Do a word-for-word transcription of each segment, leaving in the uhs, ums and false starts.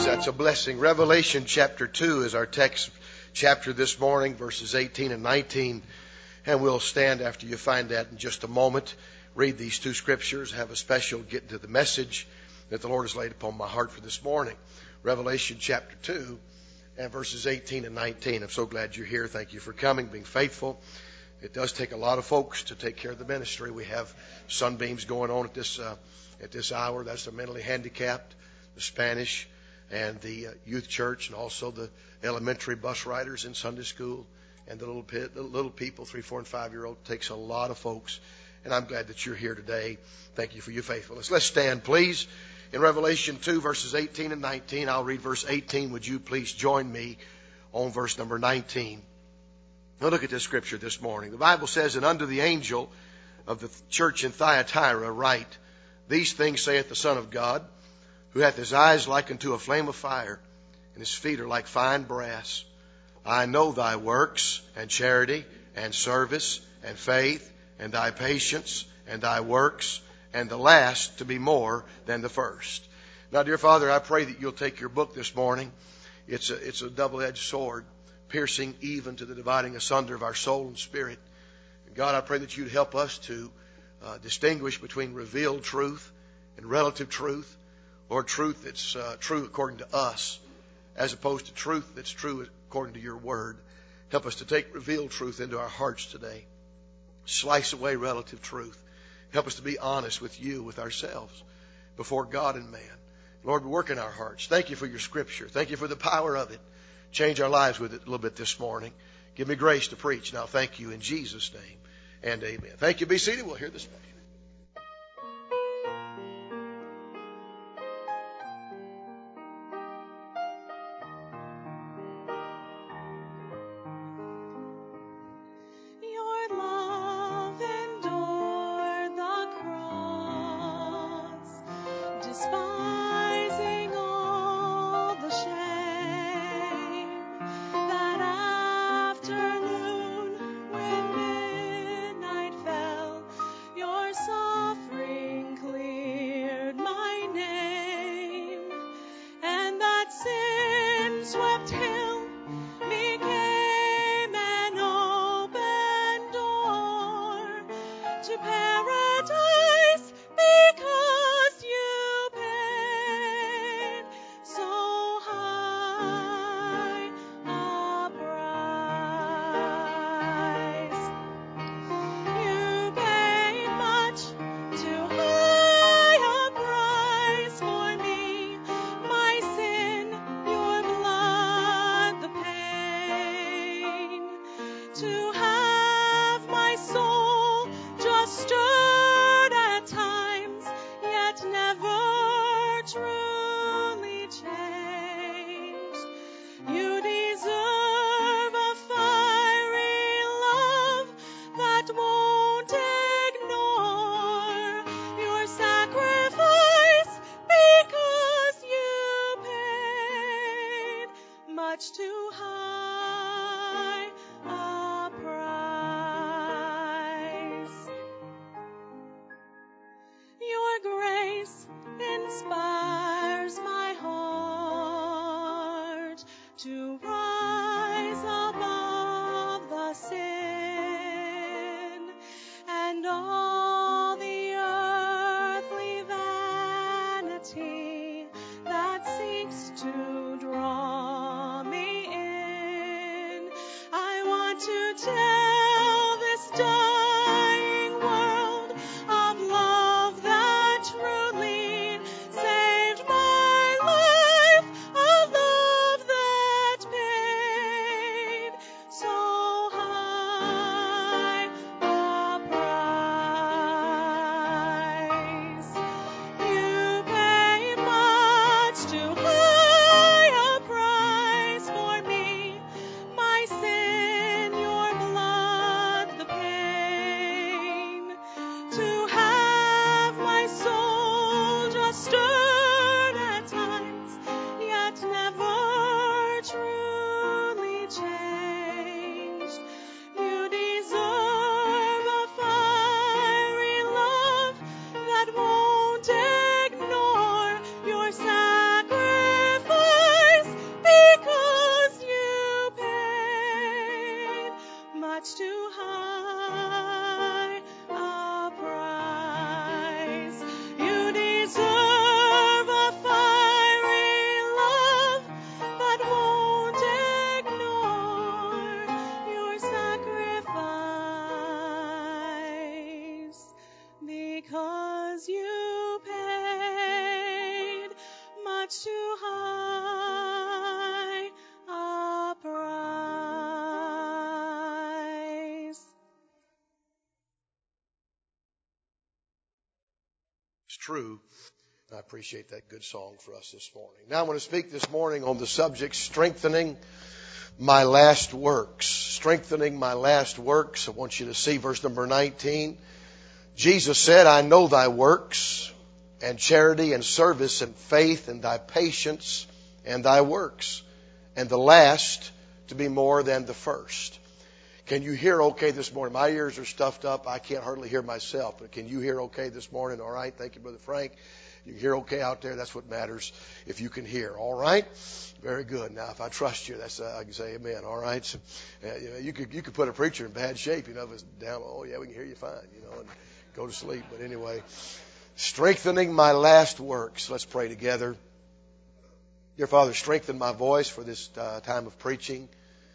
That's a blessing. Revelation chapter two is our text chapter this morning, verses eighteen and nineteen. And we'll stand after you find that in just a moment. Read these two scriptures, have a special get into the message that the Lord has laid upon my heart for this morning. Revelation chapter two and verses eighteen and nineteen. I'm so glad you're here. Thank you for coming, being faithful. It does take a lot of folks to take care of the ministry. We have sunbeams going on at this uh, at this hour. That's the mentally handicapped, the Spanish, and the uh, youth church, and also the elementary bus riders in Sunday school, and the little pit, the little people, three, four, and five-year-old. It takes a lot of folks, and I'm glad that you're here today. Thank you for your faithfulness. Let's stand, please. In Revelation two, verses eighteen and nineteen, I'll read verse eighteen. Would you please join me on verse number nineteen? Now look at this scripture this morning. The Bible says, "And unto the angel of the church in Thyatira write, These things saith the Son of God, who hath his eyes like unto a flame of fire, and his feet are like fine brass. I know thy works, and charity, and service, and faith, and thy patience, and thy works, and the last to be more than the first." Now, dear Father, I pray that you'll take your book this morning. It's a, it's a double-edged sword, piercing even to the dividing asunder of our soul and spirit. And God, I pray that you'd help us to uh, distinguish between revealed truth and relative truth. Lord, truth that's uh, true according to us, as opposed to truth that's true according to your word. Help us to take revealed truth into our hearts today. Slice away relative truth. Help us to be honest with you, with ourselves, before God and man. Lord, work in our hearts. Thank you for your scripture. Thank you for the power of it. Change our lives with it a little bit this morning. Give me grace to preach. Now, thank you in Jesus' name, and amen. Thank you. Be seated. We'll hear this message. too high a price. It's true. I appreciate that good song for us this morning. Now I want to speak this morning on the subject, strengthening my last works. Strengthening my last works. I want you to see verse number nineteen. Jesus said, I know thy works, and charity and service and faith and thy patience and thy works, and the last to be more than the first. Can you hear okay this morning? My ears are stuffed up. I can't hardly hear myself, but can you hear okay this morning? All right. Thank you, Brother Frank. You hear okay out there? That's what matters, if you can hear. All right? Very good. Now, if I trust you, that's uh, I can say amen. All right? So, uh, you know, you could you could put a preacher in bad shape, you know, if it's down. Oh, yeah, we can hear you fine, you know, and go to sleep. But anyway, strengthening my last works. Let's pray together. Dear Father, strengthen my voice for this uh, time of preaching.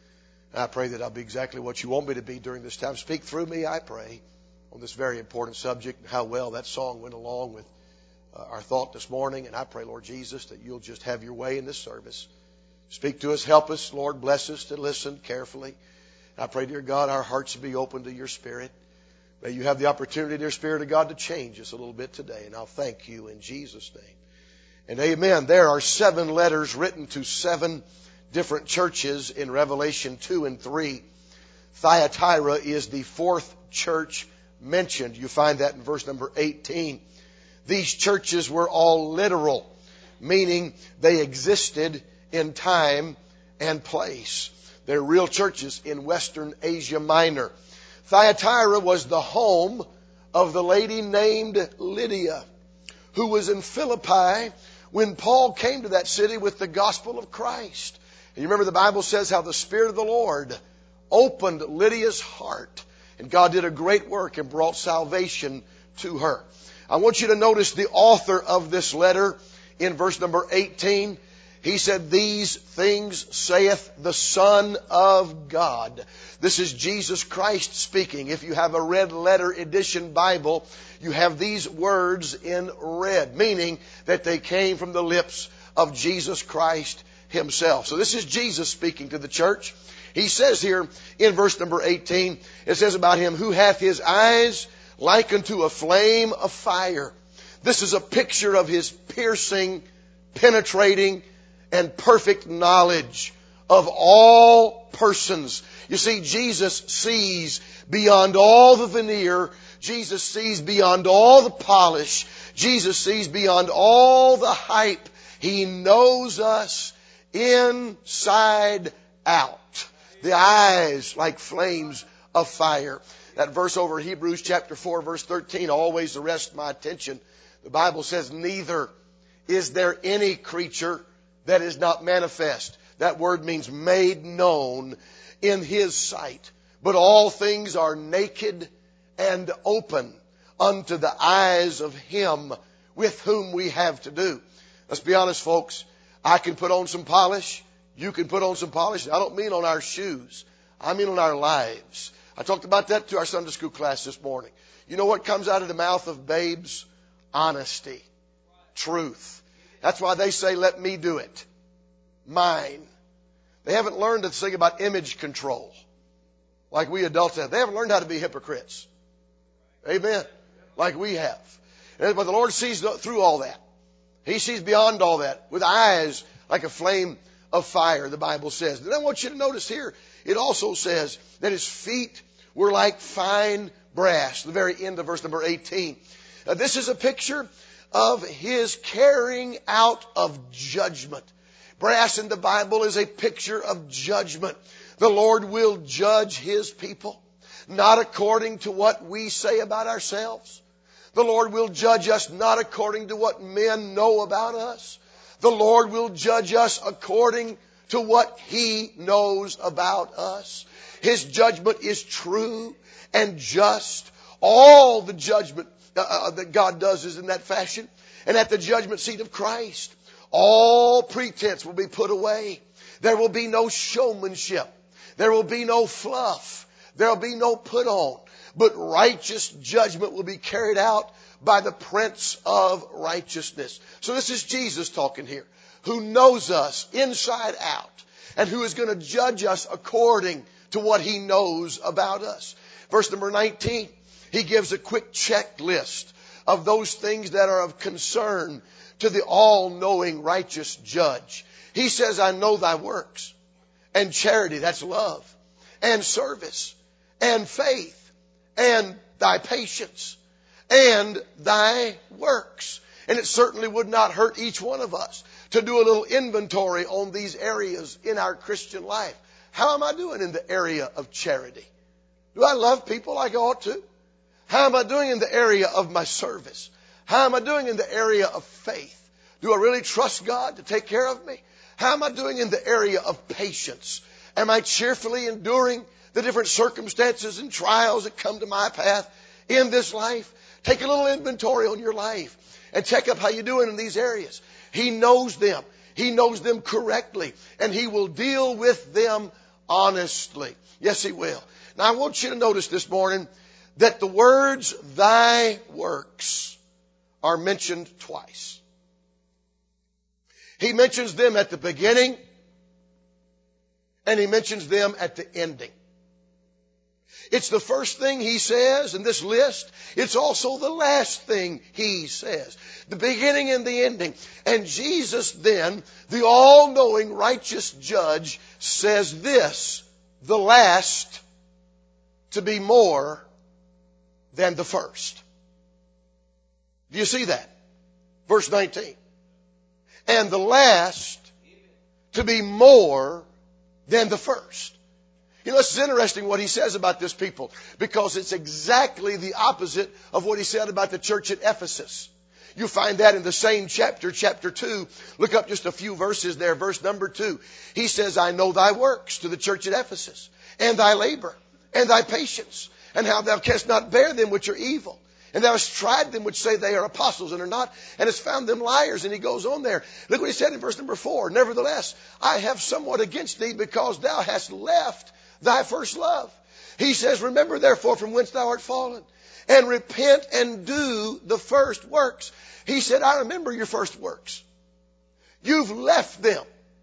I pray that I'll be exactly what you want me to be during this time. Speak through me, I pray, on this very important subject, and how well that song went along with Uh, our thought this morning. And I pray, Lord Jesus, that you'll just have your way in this service. Speak to us, help us, Lord, bless us to listen carefully. And I pray, dear God, our hearts be open to your Spirit. May you have the opportunity, dear Spirit of God, to change us a little bit today. And I'll thank you in Jesus' name. And amen. There are seven letters written to seven different churches in Revelation two and three. Thyatira is the fourth church mentioned. You find that in verse number eighteen. These churches were all literal, meaning they existed in time and place. They're real churches in Western Asia Minor. Thyatira was the home of the lady named Lydia, who was in Philippi when Paul came to that city with the gospel of Christ. And you remember the Bible says how the Spirit of the Lord opened Lydia's heart, and God did a great work and brought salvation to her. I want you to notice the author of this letter in verse number eighteen. He said, these things saith the Son of God. This is Jesus Christ speaking. If you have a red letter edition Bible, you have these words in red, meaning that they came from the lips of Jesus Christ himself. So this is Jesus speaking to the church. He says here in verse number eighteen, it says about him, who hath his eyes like unto a flame of fire. This is a picture of his piercing, penetrating, and perfect knowledge of all persons. You see, Jesus sees beyond all the veneer. Jesus sees beyond all the polish. Jesus sees beyond all the hype. He knows us inside out. The eyes like flames of fire. That verse over Hebrews chapter four, verse thirteen, always arrests my attention. The Bible says, neither is there any creature that is not manifest. That word means made known in his sight. But all things are naked and open unto the eyes of him with whom we have to do. Let's be honest, folks. I can put on some polish. You can put on some polish. I don't mean on our shoes. I mean on our lives. I talked about that to our Sunday school class this morning. You know what comes out of the mouth of babes? Honesty. Truth. That's why they say, let me do it. Mine. They haven't learned to think about image control like we adults have. They haven't learned how to be hypocrites. Amen. Like we have. But the Lord sees through all that. He sees beyond all that with eyes like a flame of fire, the Bible says. And I want you to notice here, it also says that his feet were like fine brass. The very end of verse number eighteen. Now, this is a picture of his carrying out of judgment. Brass in the Bible is a picture of judgment. The Lord will judge his people, not according to what we say about ourselves. The Lord will judge us not according to what men know about us. The Lord will judge us according to what he knows about us. His judgment is true and just. All the judgment uh, that God does is in that fashion. And at the judgment seat of Christ, all pretense will be put away. There will be no showmanship. There will be no fluff. There will be no put on. But righteous judgment will be carried out by the Prince of Righteousness. So this is Jesus talking here, who knows us inside out and who is going to judge us according to what He knows about us. Verse number nineteen, He gives a quick checklist of those things that are of concern to the all-knowing righteous judge. He says, I know thy works, and charity, that's love, and service, and faith, and thy patience, and thy works. And it certainly would not hurt each one of us to do a little inventory on these areas in our Christian life. How am I doing in the area of charity? Do I love people like I ought to? How am I doing in the area of my service? How am I doing in the area of faith? Do I really trust God to take care of me? How am I doing in the area of patience? Am I cheerfully enduring the different circumstances and trials that come to my path in this life? Take a little inventory on your life and check up how you're doing in these areas. He knows them. He knows them correctly, and He will deal with them honestly. Yes, He will. Now, I want you to notice this morning that the words, thy works, are mentioned twice. He mentions them at the beginning, and He mentions them at the ending. It's the first thing He says in this list. It's also the last thing He says. The beginning and the ending. And Jesus then, the all-knowing righteous judge, says this, the last to be more than the first. Do you see that? Verse nineteen. And the last to be more than the first. You know, it's interesting what He says about this people, because it's exactly the opposite of what He said about the church at Ephesus. You find that in the same chapter, chapter two. Look up just a few verses there, verse number two. He says, I know thy works, to the church at Ephesus, and thy labor, and thy patience, and how thou canst not bear them which are evil. And thou hast tried them which say they are apostles and are not, and hast found them liars. And he goes on there. Look what he said in verse number four. Nevertheless, I have somewhat against thee, because thou hast left thy first love. He says, remember therefore from whence thou art fallen, and repent and do the first works. He said, I remember your first works. You've left them.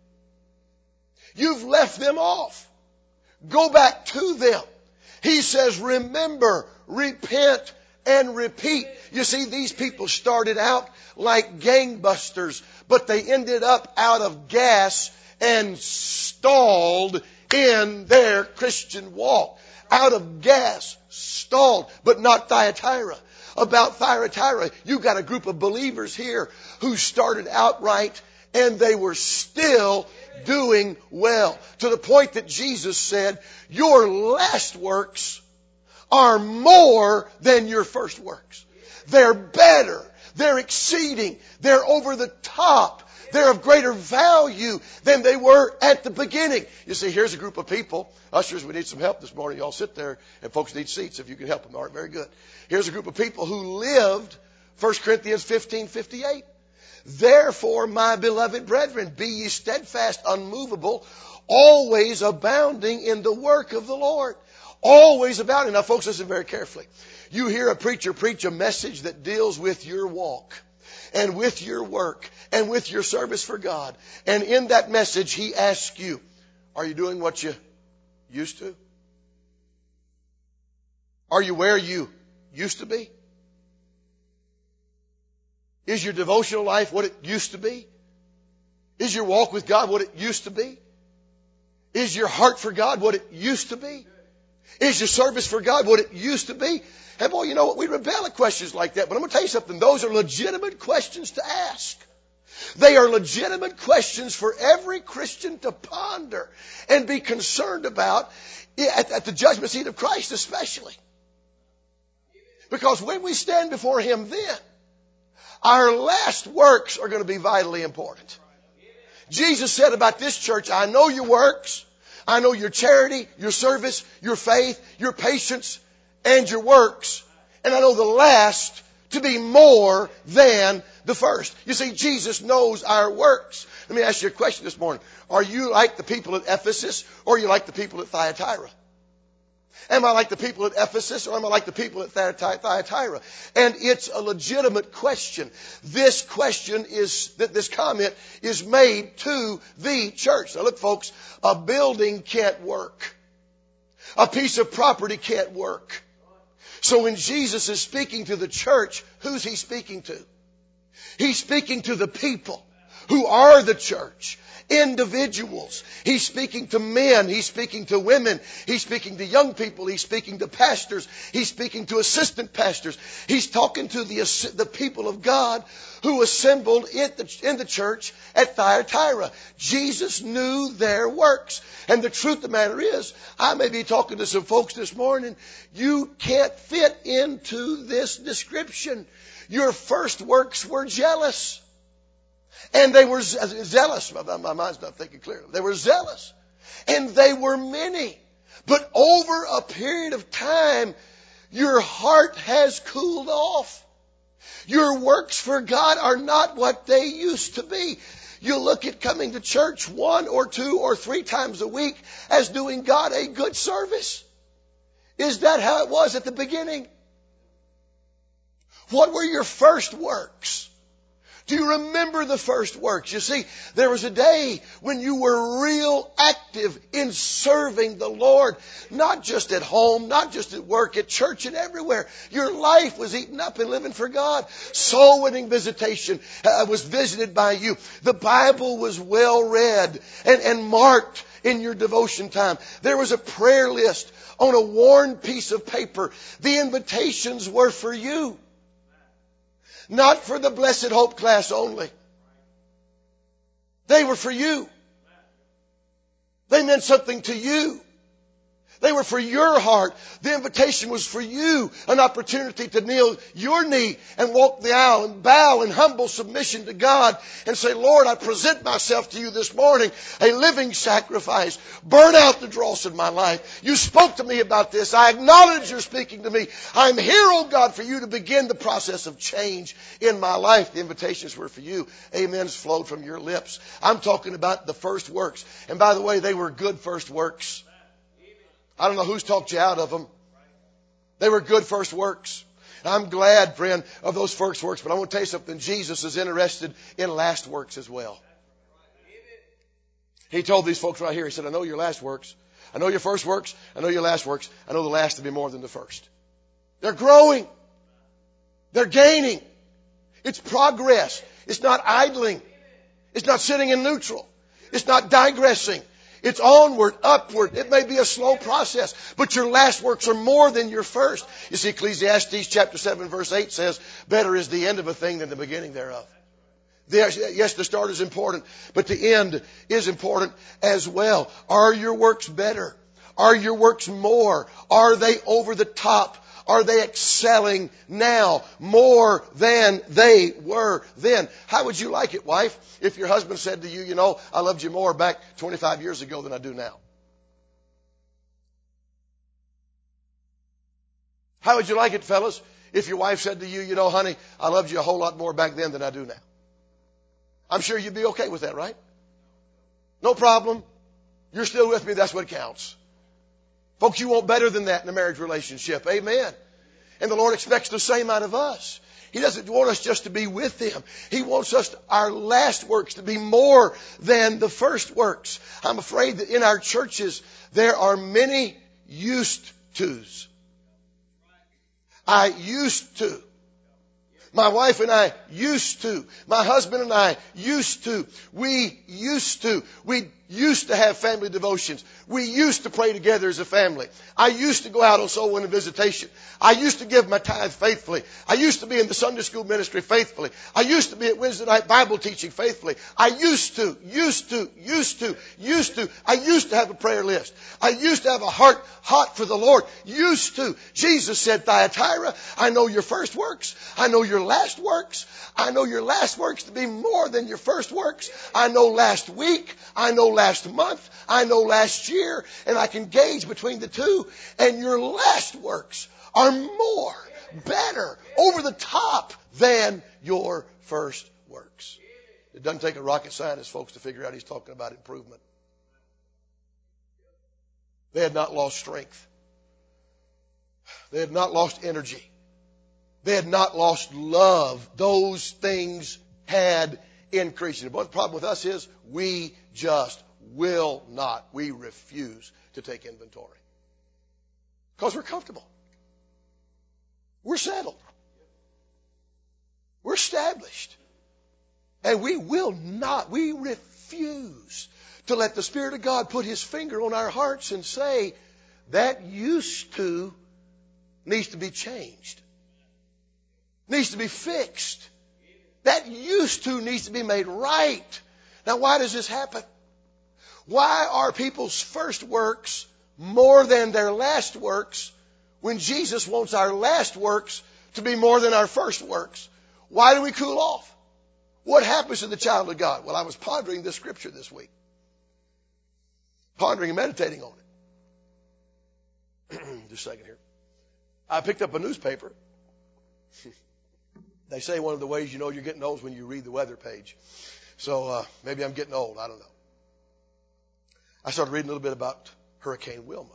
You've left them off. Go back to them. He says, remember, repent, and repeat. You see, these people started out like gangbusters, but they ended up out of gas and stalled in their Christian walk. Out of gas, stalled, but not Thyatira. About Thyatira, you got a group of believers here who started out right, and they were still doing well. To the point that Jesus said, your last works are more than your first works. They're better. They're exceeding. They're over the top. They're of greater value than they were at the beginning. You see, here's a group of people. Ushers, we need some help this morning. Y'all sit there, and folks need seats if you can help them. All right, very good. Here's a group of people who lived First Corinthians fifteen fifty-eight. Therefore, my beloved brethren, be ye steadfast, unmovable, always abounding in the work of the Lord. Always abounding. Now, folks, listen very carefully. You hear a preacher preach a message that deals with your walk and with your work and with your service for God. And in that message, he asks you, are you doing what you used to? Are you where you used to be? Is your devotional life what it used to be? Is your walk with God what it used to be? Is your heart for God what it used to be? Is your service for God what it used to be? And boy, you know what? We rebel at questions like that. But I'm going to tell you something. Those are legitimate questions to ask. They are legitimate questions for every Christian to ponder and be concerned about at, at the judgment seat of Christ especially. Because when we stand before Him then, our last works are going to be vitally important. Jesus said about this church, I know your works. I know your charity, your service, your faith, your patience, and your works. And I know the last to be more than the first. You see, Jesus knows our works. Let me ask you a question this morning. Are you like the people at Ephesus, or are you like the people at Thyatira? Am I like the people at Ephesus, or am I like the people at Thyatira? And it's a legitimate question. This question is, this comment is made to the church. Now look, folks, a building can't work. A piece of property can't work. So when Jesus is speaking to the church, who's He speaking to? He's speaking to the people who are the church. Individuals. He's speaking to men. He's speaking to women. He's speaking to young people. He's speaking to pastors. He's speaking to assistant pastors. He's talking to the, the people of God who assembled in the, in the church at Thyatira. Jesus knew their works. And the truth of the matter is, I may be talking to some folks this morning, you can't fit into this description. Your first works were jealous. And they were zealous. My mind's not thinking clearly. They were zealous. And they were many. But over a period of time, your heart has cooled off. Your works for God are not what they used to be. You look at coming to church one or two or three times a week as doing God a good service. Is that how it was at the beginning? What were your first works? Do you remember the first works? You see, there was a day when you were real active in serving the Lord. Not just at home, not just at work, at church and everywhere. Your life was eaten up in living for God. Soul winning visitation uh, was visited by you. The Bible was well read and, and marked in your devotion time. There was a prayer list on a worn piece of paper. The invitations were for you. Not for the Blessed Hope class only. They were for you. They meant something to you. They were for your heart. The invitation was for you. An opportunity to kneel your knee and walk the aisle and bow in humble submission to God and say, Lord, I present myself to you this morning, a living sacrifice. Burn out the dross in my life. You spoke to me about this. I acknowledge you're speaking to me. I'm here, oh God, for you to begin the process of change in my life. The invitations were for you. Amens flowed from your lips. I'm talking about the first works. And by the way, they were good first works. I don't know who's talked you out of them. They were good first works. I'm glad, friend, of those first works. But I want to tell you something. Jesus is interested in last works as well. He told these folks right here, he said, I know your last works. I know your first works. I know your last works. I know the last to be more than the first. They're growing. They're gaining. It's progress. It's not idling. It's not sitting in neutral. It's not digressing. It's onward, upward. It may be a slow process, but your last works are more than your first. You see, Ecclesiastes chapter seven verse eight says, better is the end of a thing than the beginning thereof. Yes, the start is important, but the end is important as well. Are your works better? Are your works more? Are they over the top? Are they excelling now more than they were then? How would you like it, wife, if your husband said to you, you know, I loved you more back twenty-five years ago than I do now? How would you like it, fellas, if your wife said to you, you know, honey, I loved you a whole lot more back then than I do now? I'm sure you'd be okay with that, right? No problem. You're still with me. That's what counts. Folks, you want better than that in a marriage relationship. Amen. And the Lord expects the same out of us. He doesn't want us just to be with Him. He wants us, to, our last works, to be more than the first works. I'm afraid that in our churches, there are many used tos. I used to. My wife and I used to. My husband and I used to. We used to. We used to have family devotions. We used to pray together as a family. I used to go out on soul winning visitation. I used to give my tithe faithfully. I used to be in the Sunday school ministry faithfully. I used to be at Wednesday night Bible teaching faithfully. I used to, used to, used to, used to. I used to have a prayer list. I used to have a heart hot for the Lord. Used to. Jesus said, Thyatira, I know your first works. I know your last works. I know your last works to be more than your first works. I know last week. I know last month. I know last year. And I can gauge between the two. And your last works are more, better, over the top than your first works. It doesn't take a rocket scientist, folks, to figure out he's talking about improvement. They had not lost strength. They had not lost energy. They had not lost love. Those things had increased. And what the problem with us is we just will not. We refuse to take inventory. Because we're comfortable. We're settled. We're established. And we will not, we refuse to let the Spirit of God put His finger on our hearts and say, that used to needs to be changed. Needs to be fixed. That used to needs to be made right. Now, why does this happen? Why are people's first works more than their last works when Jesus wants our last works to be more than our first works? Why do we cool off? What happens to the child of God? Well, I was pondering this scripture this week. Pondering and meditating on it. Just a second here. I picked up a newspaper. They say one of the ways you know you're getting old is when you read the weather page. So uh, maybe I'm getting old. I don't know. I started reading a little bit about Hurricane Wilma.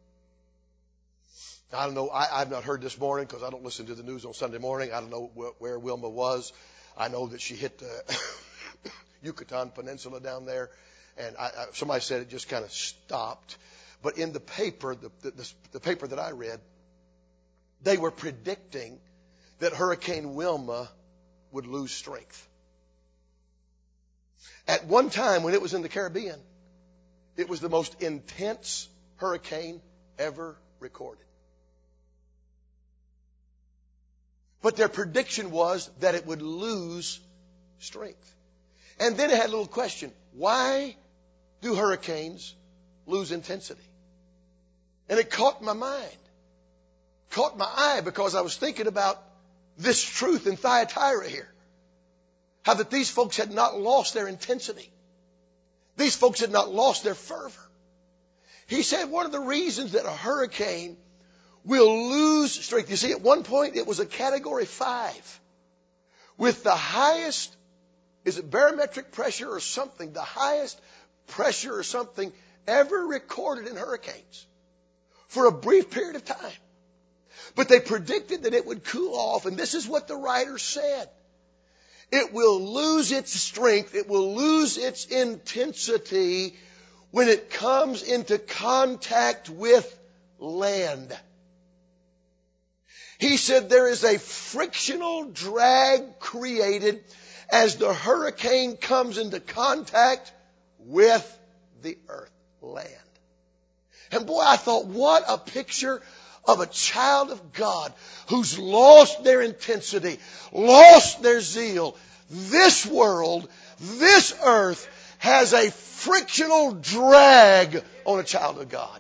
I don't know. I, I've not heard this morning because I don't listen to the news on Sunday morning. I don't know wh- where Wilma was. I know that she hit the Yucatan Peninsula down there. And I, I, somebody said it just kind of stopped. But in the paper, the, the, the, the paper that I read, they were predicting that Hurricane Wilma would lose strength. At one time when it was in the Caribbean, it was the most intense hurricane ever recorded. But their prediction was that it would lose strength. And then it had a little question. Why do hurricanes lose intensity? And it caught my mind. Caught my eye because I was thinking about this truth in Thyatira here. How that these folks had not lost their intensity. These folks had not lost their fervor. He said one of the reasons that a hurricane will lose strength. You see, at one point it was a category five. With the highest, is it barometric pressure or something? The highest pressure or something ever recorded in hurricanes. For a brief period of time. But they predicted that it would cool off. And this is what the writer said. It will lose its strength. It will lose its intensity when it comes into contact with land. He said there is a frictional drag created as the hurricane comes into contact with the earth, land. And boy, I thought, what a picture of a child of God who's lost their intensity, lost their zeal. This world, this earth has a frictional drag on a child of God.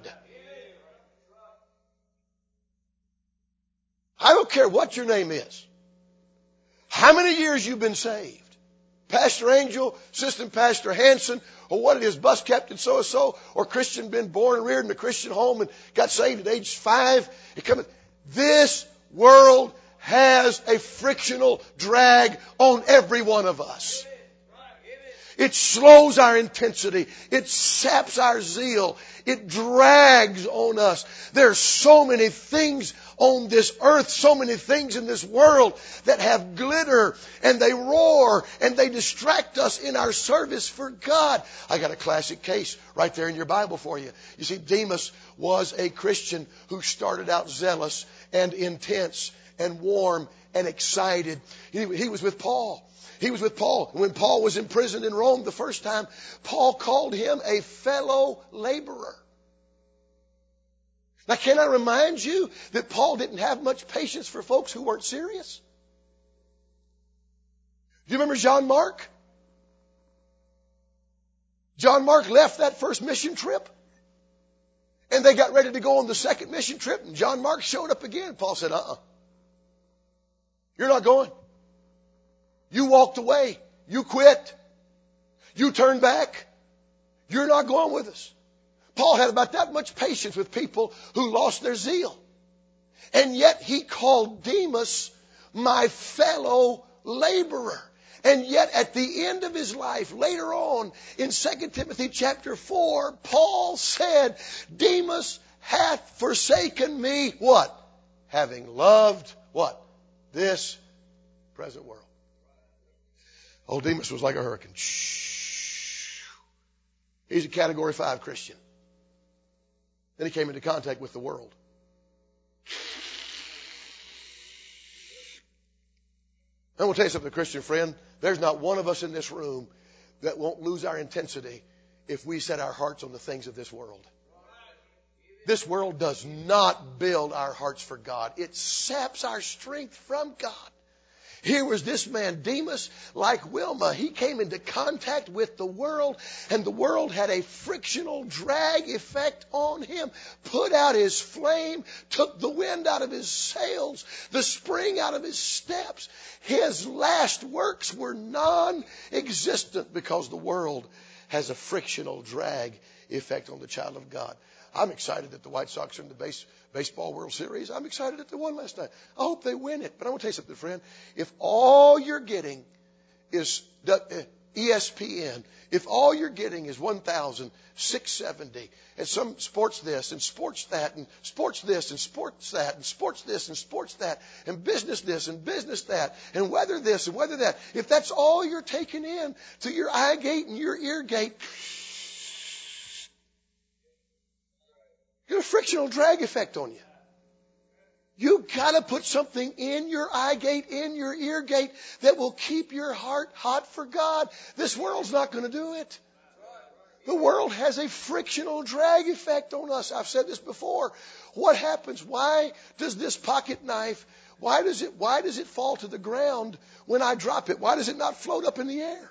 I don't care what your name is. How many years you've been saved. Pastor Angel, Assistant Pastor Hanson, or what it is, bus captain so-and-so, or Christian been born and reared in a Christian home and got saved at age five. It comes, this world has a frictional drag on every one of us. It slows our intensity. It saps our zeal. It drags on us. There are so many things on this earth, so many things in this world that have glitter and they roar and they distract us in our service for God. I got a classic case right there in your Bible for you. You see, Demas was a Christian who started out zealous and intense and warm and excited. He, he was with Paul. He was with Paul. When Paul was imprisoned in Rome the first time, Paul called him a fellow laborer. Now, can I remind you that Paul didn't have much patience for folks who weren't serious? Do you remember John Mark? John Mark left that first mission trip. And they got ready to go on the second mission trip. And John Mark showed up again. Paul said, uh-uh. You're not going. You walked away. You quit. You turned back. You're not going with us. Paul had about that much patience with people who lost their zeal. And yet he called Demas my fellow laborer. And yet at the end of his life, later on in Second Timothy chapter four, Paul said, Demas hath forsaken me, what? having loved what? This present world. Old Demas was like a hurricane. He's a category five Christian. Then he came into contact with the world. I'm going to tell you something, Christian friend. There's not one of us in this room that won't lose our intensity if we set our hearts on the things of this world. This world does not build our hearts for God. It saps our strength from God. Here was this man, Demas, like Wilma. He came into contact with the world, and the world had a frictional drag effect on him. Put out his flame, took the wind out of his sails, the spring out of his steps. His last works were non-existent because the world has a frictional drag effect on the child of God. I'm excited that the White Sox are in the base, baseball World Series. I'm excited that they won last night. I hope they win it. But I want to tell you something, friend. If all you're getting is E S P N, if all you're getting is one thousand six hundred seventy, and some sports this and sports that and sports this and sports that and sports this and sports that and business this and business that and weather this and weather that, if that's all you're taking in to your eye gate and your ear gate, you got a frictional drag effect on you. You got to put something in your eye gate, in your ear gate that will keep your heart hot for God. This world's not going to do it. The world has a frictional drag effect on us. I've said this before. What happens? Why does this pocket knife, why does it, why does it fall to the ground when I drop it? Why does it not float up in the air?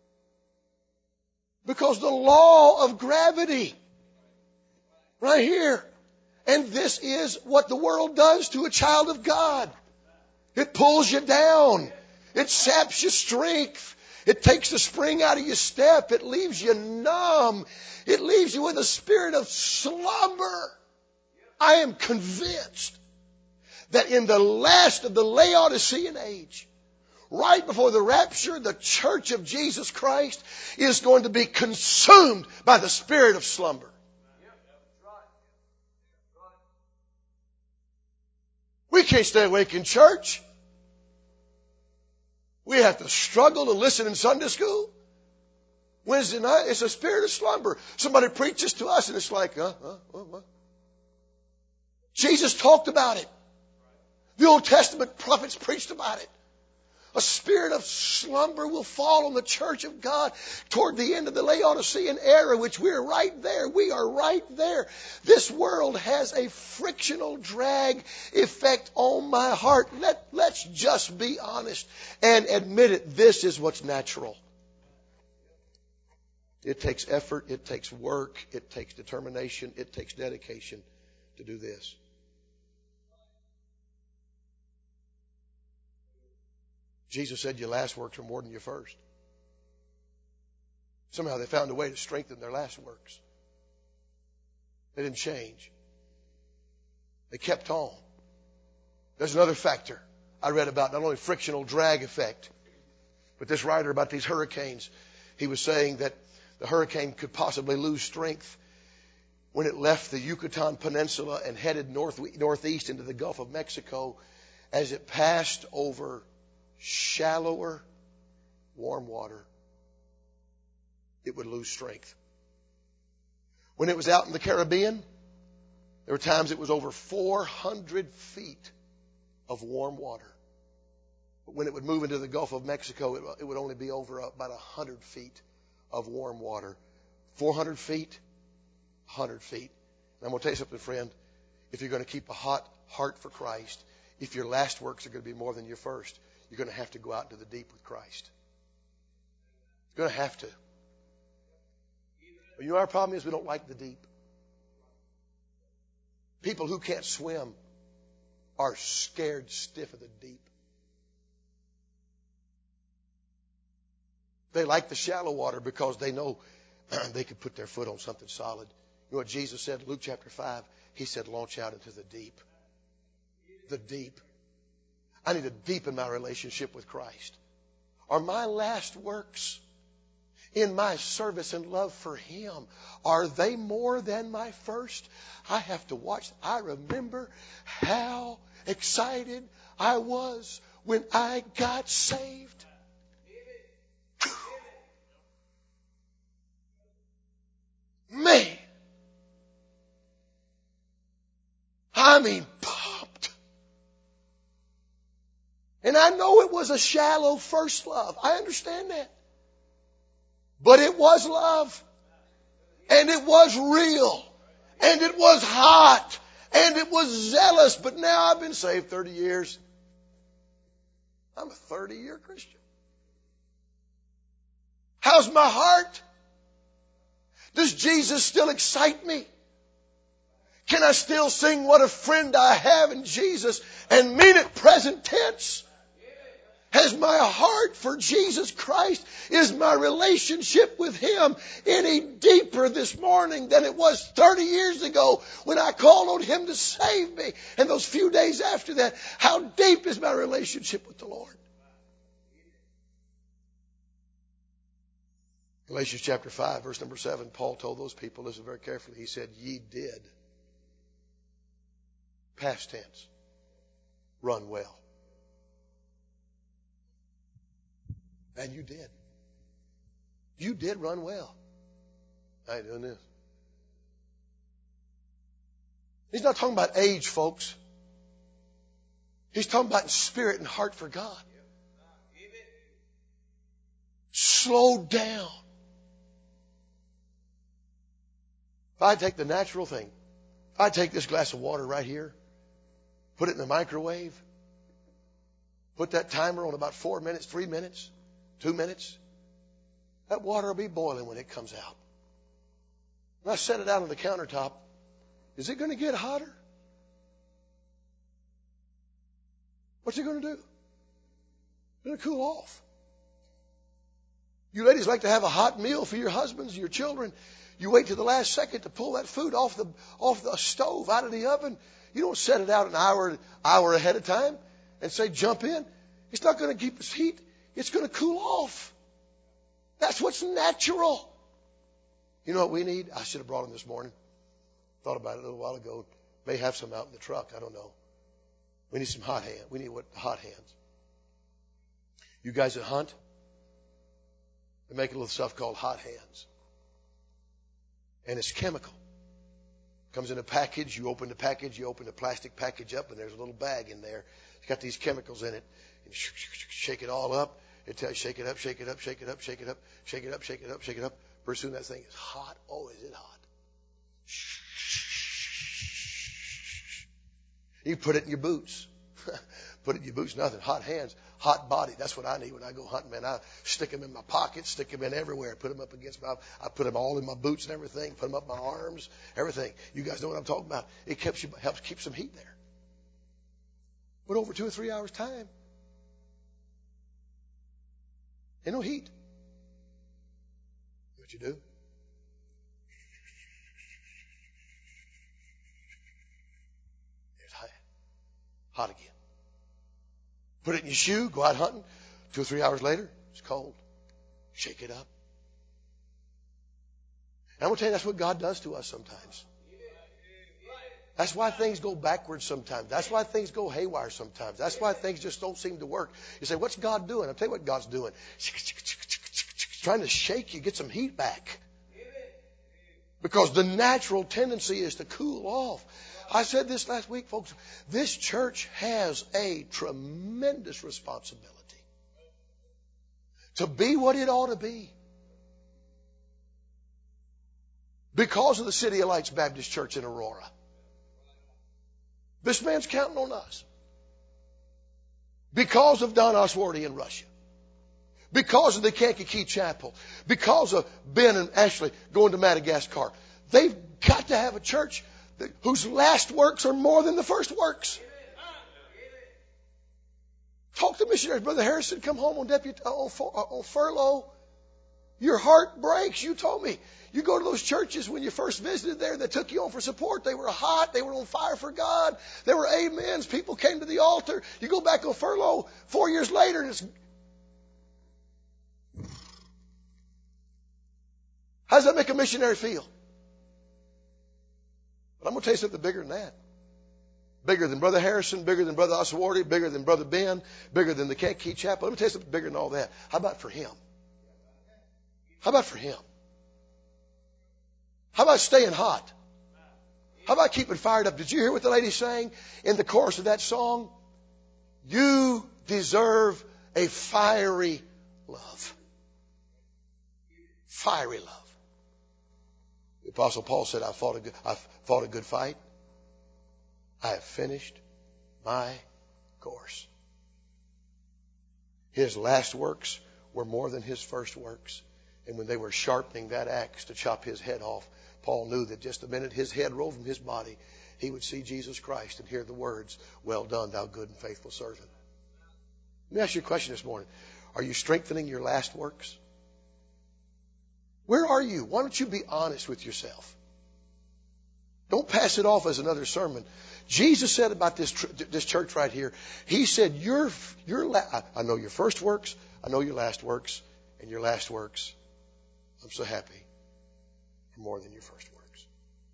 Because the law of gravity. Right here. And this is what the world does to a child of God. It pulls you down. It saps your strength. It takes the spring out of your step. It leaves you numb. It leaves you with a spirit of slumber. I am convinced that in the last of the Laodicean age, right before the rapture, the church of Jesus Christ is going to be consumed by the spirit of slumber. We can't stay awake in church. We have to struggle to listen in Sunday school. Wednesday night, it's a spirit of slumber. Somebody preaches to us and it's like, uh, uh, uh, uh. Jesus talked about it. The Old Testament prophets preached about it. A spirit of slumber will fall on the church of God toward the end of the Laodicean era, which we're right there. We are right there. This world has a frictional drag effect on my heart. Let, let's just be honest and admit it. This is what's natural. It takes effort. It takes work. It takes determination. It takes dedication to do this. Jesus said your last works are more than your first. Somehow they found a way to strengthen their last works. They didn't change. They kept on. There's another factor I read about, not only frictional drag effect, but this writer about these hurricanes, he was saying that the hurricane could possibly lose strength when it left the Yucatan Peninsula and headed north, northeast into the Gulf of Mexico. As it passed over shallower, warm water, it would lose strength. When it was out in the Caribbean, there were times it was over four hundred feet of warm water. But when it would move into the Gulf of Mexico, it, it would only be over about one hundred feet of warm water. four hundred feet, one hundred feet. And I'm going to tell you something, friend. If you're going to keep a hot heart for Christ, if your last works are going to be more than your first, you're going to have to go out into the deep with Christ. You're going to have to. But you know our problem is we don't like the deep. People who can't swim are scared stiff of the deep. They like the shallow water because they know they could put their foot on something solid. You know what Jesus said in Luke chapter five? He said, launch out into the deep. The deep. I need to deepen my relationship with Christ. Are my last works in my service and love for Him, are they more than my first? I have to watch. I remember how excited I was when I got saved. Man, I mean, pumped. And I know it was a shallow first love. I understand that. But it was love. And it was real. And it was hot. And it was zealous. But now I've been saved thirty years. I'm a thirty-year Christian. How's my heart? Does Jesus still excite me? Can I still sing what a friend I have in Jesus and mean it present tense? Has my heart for Jesus Christ, is my relationship with Him any deeper this morning than it was thirty years ago when I called on Him to save me? And those few days after that, how deep is my relationship with the Lord? Galatians chapter five, verse number seven, Paul told those people, listen very carefully, he said, ye did, past tense, run well. And you did. You did run well. I ain't doing this. He's not talking about age, folks. He's talking about spirit and heart for God. Slow down. If I take the natural thing, if I take this glass of water right here, put it in the microwave, put that timer on about four minutes, three minutes, two minutes, that water will be boiling when it comes out. When I set it out on the countertop, is it going to get hotter? What's it going to do? It's going to cool off. You ladies like to have a hot meal for your husbands, your children. You wait till the last second to pull that food off the off the stove, out of the oven. You don't set it out an hour hour ahead of time and say, jump in. It's not going to keep its heat. It's going to cool off. That's what's natural. You know what we need? I should have brought them this morning. Thought about it a little while ago. May have some out in the truck. I don't know. We need some hot hands. We need what hot hands. You guys that hunt, they make a little stuff called hot hands. And it's chemical. Comes in a package. You open the package. You open the plastic package up, and there's a little bag in there. It's got these chemicals in it. And shake it all up. It tells you shake it up, shake it up, shake it up, shake it up, shake it up, shake it up, shake it up. Pretty soon that thing is hot. Oh, is it hot? You put it in your boots. Put it in your boots, nothing. Hot hands, hot body. That's what I need when I go hunting, man. I stick them in my pockets, stick them in everywhere, put them up against my, I put them all in my boots and everything, put them up my arms, everything. You guys know what I'm talking about. It keeps you, helps keep some heat there. But over two or three hours time, ain't no heat. What you do? It's hot. Hot again. Put it in your shoe, go out hunting. Two or three hours later, it's cold. Shake it up. And I'm going to tell you, that's what God does to us sometimes. That's why things go backwards sometimes. That's why things go haywire sometimes. That's why things just don't seem to work. You say, what's God doing? I'll tell you what God's doing. Trying to shake you, get some heat back. Because the natural tendency is to cool off. I said this last week, folks. This church has a tremendous responsibility to be what it ought to be. Because of the City of Lights Baptist Church in Aurora. This man's counting on us. Because of Don Oswarty in Russia. Because of the Kankakee Chapel. Because of Ben and Ashley going to Madagascar. They've got to have a church that, whose last works are more than the first works. Talk to missionaries. Brother Harrison come home on, deputy, uh, on, uh, on furlough. Your heart breaks. You told me. You go to those churches when you first visited there, they took you on for support. They were hot. They were on fire for God. There were amens. People came to the altar. You go back on furlough four years later and it's... How does that make a missionary feel? But I'm going to tell you something bigger than that. Bigger than Brother Harrison, bigger than Brother Oswardy, bigger than Brother Ben, bigger than the Kankakee Chapel. Let me tell you something bigger than all that. How about for him? How about for him? How about staying hot? How about keeping fired up? Did you hear what the lady sang in the chorus of that song? You deserve a fiery love. Fiery love. The Apostle Paul said, I fought a good, I fought a good fight. I have finished my course. His last works were more than his first works. And when they were sharpening that axe to chop his head off, Paul knew that just the minute his head rolled from his body, he would see Jesus Christ and hear the words, well done, thou good and faithful servant. Let me ask you a question this morning. Are you strengthening your last works? Where are you? Why don't you be honest with yourself? Don't pass it off as another sermon. Jesus said about this this church right here, he said, your, your la- I know your first works, I know your last works, and your last works, I'm so happy, are more than your first works.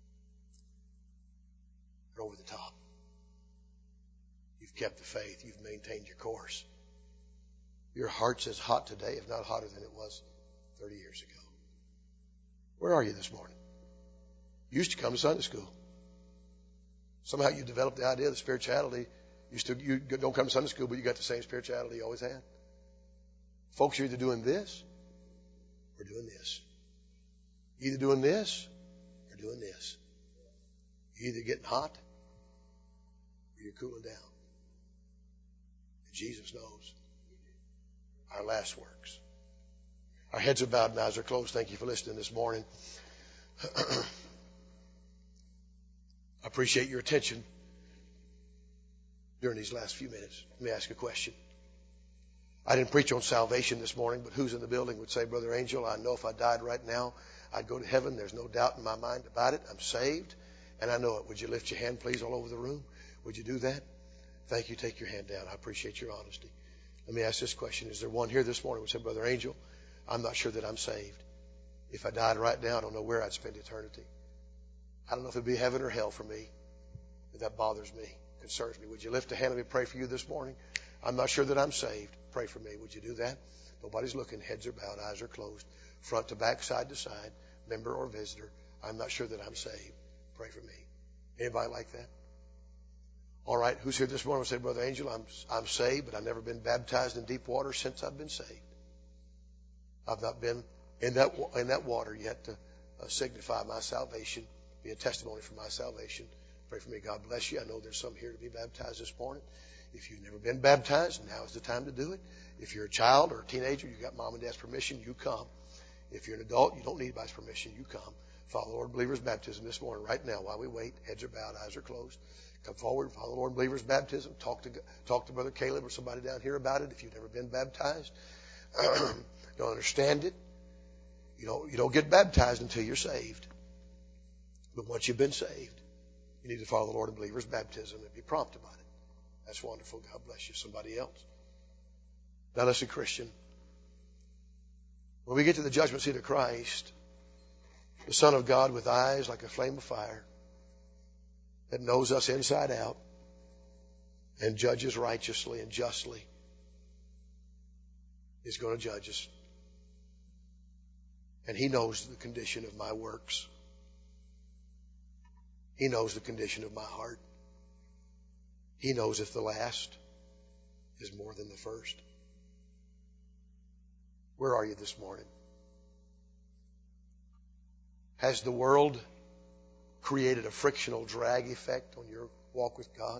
They're over the top. You've kept the faith. You've maintained your course. Your heart's as hot today, if not hotter than it was thirty years ago. Where are you this morning? You used to come to Sunday school. Somehow you developed the idea of the spirituality. You still you don't come to Sunday school, but you got the same spirituality you always had. Folks, you're either doing this or doing this. You're either doing this or doing this. You're either getting hot or you're cooling down. And Jesus knows our last works. Our heads are bowed and eyes are closed. Thank you for listening this morning. I appreciate your attention during these last few minutes. Let me ask a question. I didn't preach on salvation this morning, but who's in the building would say, Brother Angel, I know if I died right now, I'd go to heaven. There's no doubt in my mind about it. I'm saved, and I know it. Would you lift your hand, please, all over the room? Would you do that? Thank you. Take your hand down. I appreciate your honesty. Let me ask this question. Is there one here this morning who would say, Brother Angel, I'm not sure that I'm saved. If I died right now, I don't know where I'd spend eternity. I don't know if it'd be heaven or hell for me. But that bothers me, concerns me. Would you lift a hand and let me pray for you this morning? I'm not sure that I'm saved. Pray for me. Would you do that? Nobody's looking. Heads are bowed. Eyes are closed. Front to back, side to side. Member or visitor. I'm not sure that I'm saved. Pray for me. Anybody like that? All right. Who's here this morning will say, Brother Angel, I'm, I'm saved, but I've never been baptized in deep water since I've been saved. I've not been in that, in that water yet to uh, signify my salvation, be a testimony for my salvation. Pray for me. God bless you. I know there's some here to be baptized this morning. If you've never been baptized, now is the time to do it. If you're a child or a teenager, you got mom and dad's permission, you come. If you're an adult, you don't need anybody's permission, you come. Follow the Lord in Believer's baptism this morning, right now, while we wait. Heads are bowed, eyes are closed. Come forward, follow the Lord in Believer's baptism. Talk to talk to Brother Caleb or somebody down here about it if you've never been baptized. Don't understand it. You don't, you don't get baptized until you're saved. But once you've been saved, you need to follow the Lord in Believer's baptism and be prompt about it. That's wonderful. God bless you. Somebody else? Now listen, Christian. When we get to the judgment seat of Christ, the Son of God with eyes like a flame of fire that knows us inside out and judges righteously and justly is going to judge us. And He knows the condition of my works. He knows the condition of my heart. He knows if the last is more than the first. Where are you this morning? Has the world created a frictional drag effect on your walk with God?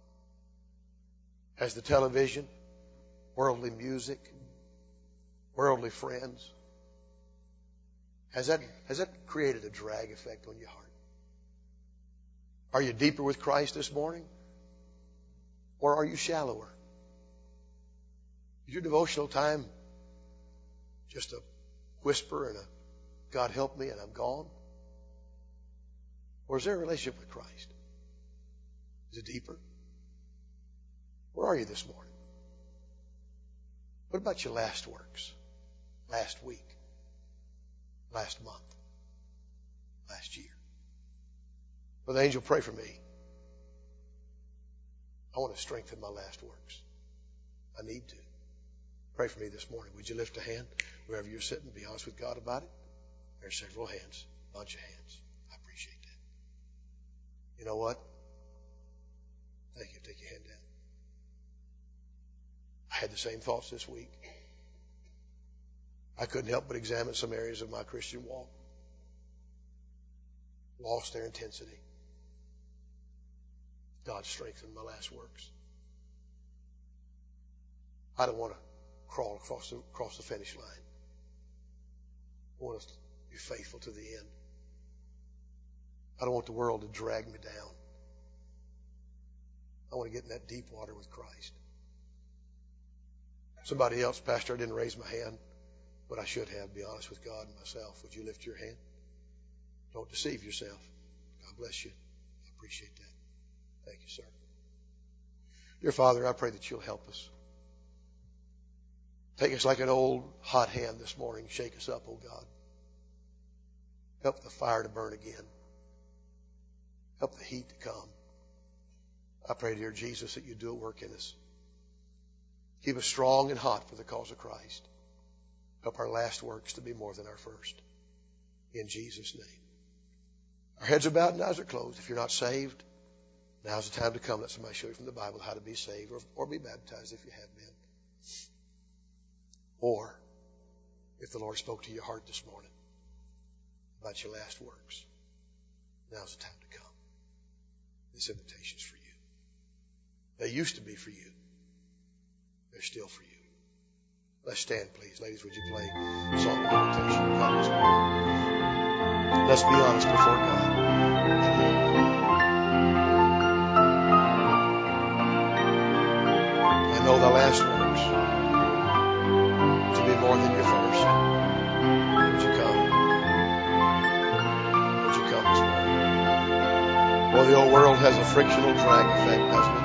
Has the television, worldly music, worldly friends, has that, has that created a drag effect on your heart? Are you deeper with Christ this morning? Or are you shallower? Is your devotional time just a whisper and a God help me and I'm gone? Or is there a relationship with Christ? Is it deeper? Where are you this morning? What about your last works? Last week? Last month? Last year? Brother Angel, pray for me. I want to strengthen my last works. I need to. Pray for me this morning. Would you lift a hand wherever you're sitting? Be honest with God about it. There's several hands, a bunch of hands. I appreciate that. You know what? Thank you. Take your hand down. I had the same thoughts this week. I couldn't help but examine some areas of my Christian walk. Lost their intensity. God strengthened my last works. I don't want to crawl across the, across the finish line. I want to be faithful to the end. I don't want the world to drag me down. I want to get in that deep water with Christ. Somebody else, Pastor, I didn't raise my hand, but I should have. Be honest with God and myself. Would you lift your hand? Don't deceive yourself. God bless you. I appreciate that. Thank you, sir. Dear Father, I pray that you'll help us. Take us like an old hot hand this morning. Shake us up, oh God. Help the fire to burn again. Help the heat to come. I pray, dear Jesus, that you do a work in us. Keep us strong and hot for the cause of Christ. Help our last works to be more than our first. In Jesus' name. Our heads are bowed and eyes are closed. If you're not saved, now's the time to come. Let somebody show you from the Bible how to be saved or, or be baptized if you have been. Or, if the Lord spoke to your heart this morning about your last works, now's the time to come. This invitation's for you. They used to be for you. They're still for you. Let's stand, please. Ladies, would you play Song of Invitation? Let's be honest before God. I know the last works to be more than your first. Would you come? Would you come this morning? Well, the old world has a frictional drag effect, doesn't it?